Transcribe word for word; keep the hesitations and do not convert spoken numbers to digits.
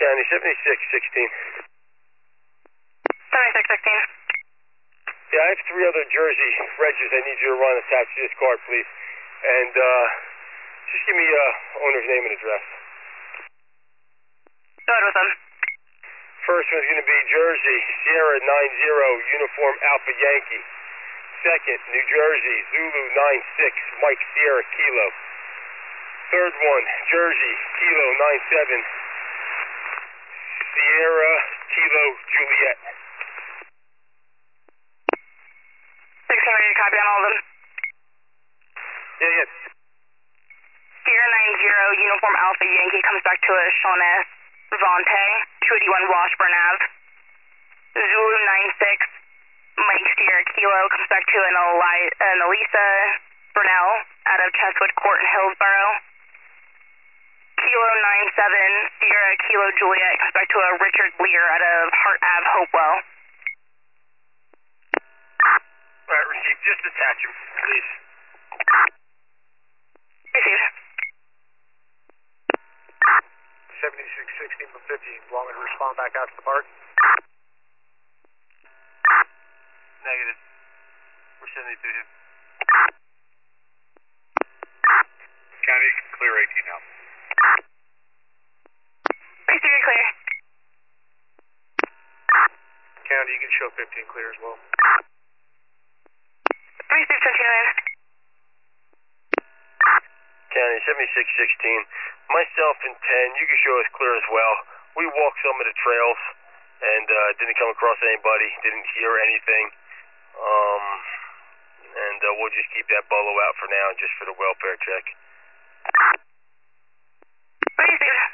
County, seventy-six sixteen. seventy-six sixteen. Yeah, I have three other Jersey regis I need you to run attached to this card, please. And, uh, just give me, uh, owner's name and address. Go ahead with them. First one's going to be Jersey, Sierra nine zero, Uniform Alpha Yankee. Second, New Jersey, Zulu nine six, Mike Sierra Kilo. Third one, Jersey, Kilo nine seven, Sierra Kilo Juliet. sixteen ready to copy on all of them. Yeah, yeah. Sierra nine zero, Uniform Alpha Yankee comes back to a Sean S. Vontae, two eighty-one Washburn Ave. Zulu nine six, Mike Sierra Kilo comes back to an, Eli- an Elisa Burnell out of Chestwood Court in Hillsboro. Kilo nine seven, Sierra Kilo Juliet comes back to a Richard Lear out of Hart Ave, Hopewell. All right, receive. Just attach him, please. Received. seventy-six sixteen from fifty, want me to respond back out to the park? Negative. We're sending it to him. County, you can clear eighteen now. Received, clear. County, you can show fifteen clear as well. Received, continuing. County, seventy-six sixteen. Myself and ten, you can show us clear as well. We walked some of the trails and uh, didn't come across anybody, didn't hear anything. Um, and uh, we'll just keep that bolo out for now just for the welfare check. Received.